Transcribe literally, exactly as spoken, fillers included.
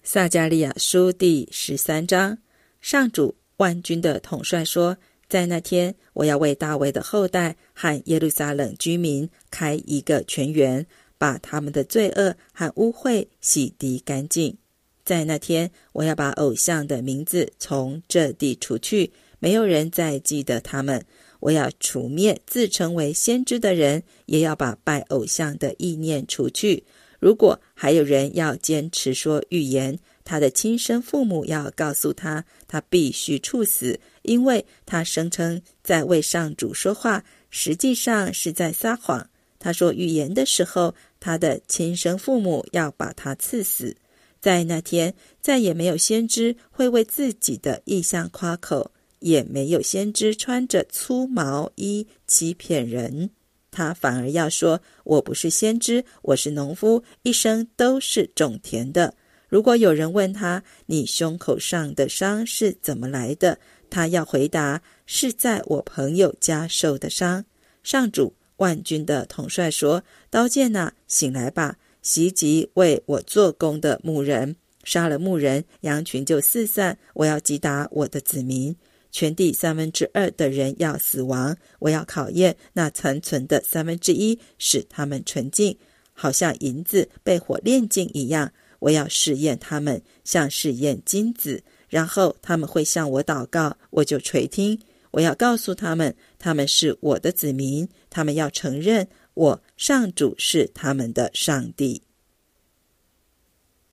撒迦利亚书第十三章，上主万军的统帅说，在那天我要为大卫的后代和耶路撒冷居民开一个泉源，把他们的罪恶和污秽洗涤干净。在那天我要把偶像的名字从这地除去，没有人再记得他们。我要除灭自称为先知的人，也要把拜偶像的意念除去。如果还有人要坚持说预言，他的亲生父母要告诉他，他必须处死，因为他声称在为上主说话，实际上是在撒谎。他说预言的时候，他的亲生父母要把他刺死。在那天，再也没有先知会为自己的异象夸口，也没有先知穿着粗毛衣欺骗人。他反而要说，我不是先知，我是农夫，一生都是种田的。如果有人问他，你胸口上的伤是怎么来的？他要回答，是在我朋友家受的伤。上主万军的统帅说，刀剑啊，醒来吧，袭击为我做工的牧人，杀了牧人，羊群就四散，我要击打我的子民。全地三分之二的人要死亡，我要考验那残存的三分之一，使他们纯净，好像银子被火炼净一样。我要试验他们，像试验金子，然后他们会向我祷告，我就垂听。我要告诉他们，他们是我的子民，他们要承认我上主是他们的上帝。